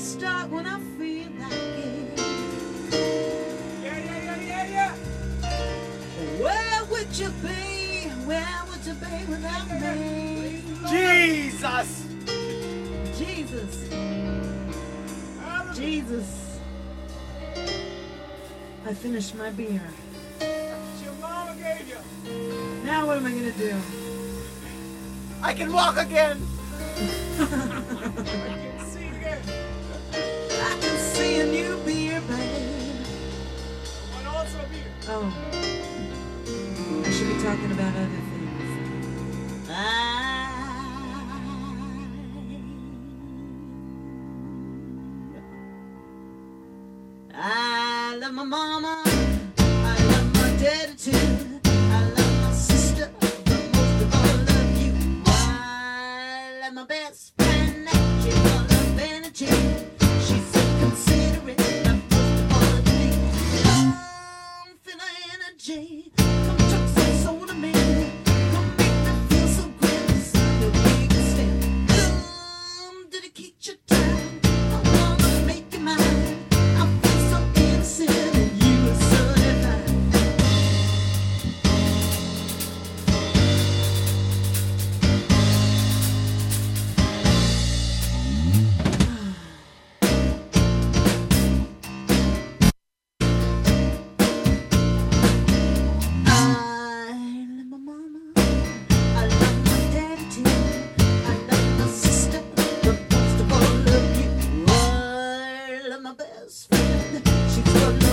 start when I feel like it. Yeah. Where would you be? Where would you be without me? Jesus. Jesus. I finished my beer. Your mama gave you. Now what am I gonna do? I can walk again. I can see a new beer, babe. One also beer. Oh. I should be talking about other things. I love my mama. I love my daddy too. I love my sister, but most of all I love you. I love my best friend. She's full of energy. She's so considerate, but most of all I need. Feel the energy. Come chuck some soul to me. Come make me feel so great. So we can stand. Come dedicate your time. I wanna make you mine. I feel so innocent and you are so divine. I love my mama. I love my daddy too. I love my sister, but most of all I love you. I love my best friend. She's full